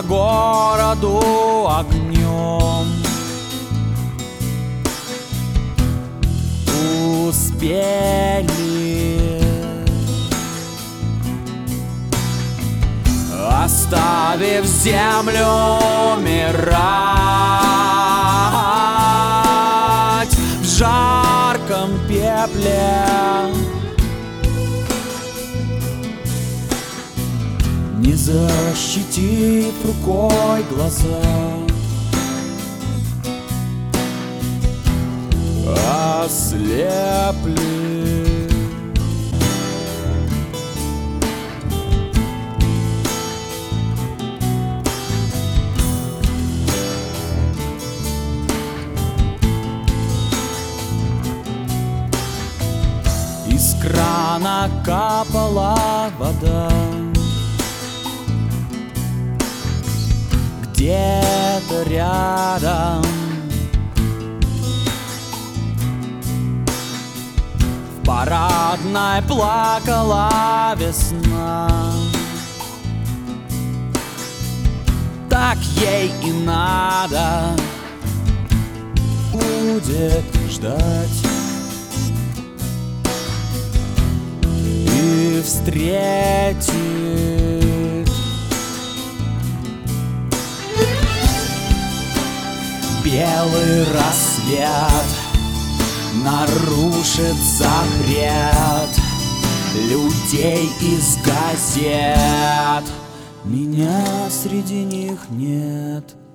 по городу огнем. Успели, оставив землю умирать в жарком пепле, не защитив рукой глаза. Ослепли, из крана капала вода, где-то рядом. В парадной плакала весна. Так ей и надо будет ждать и встретит белый рассвет, нарушит запрет людей из газет. Меня среди них нет.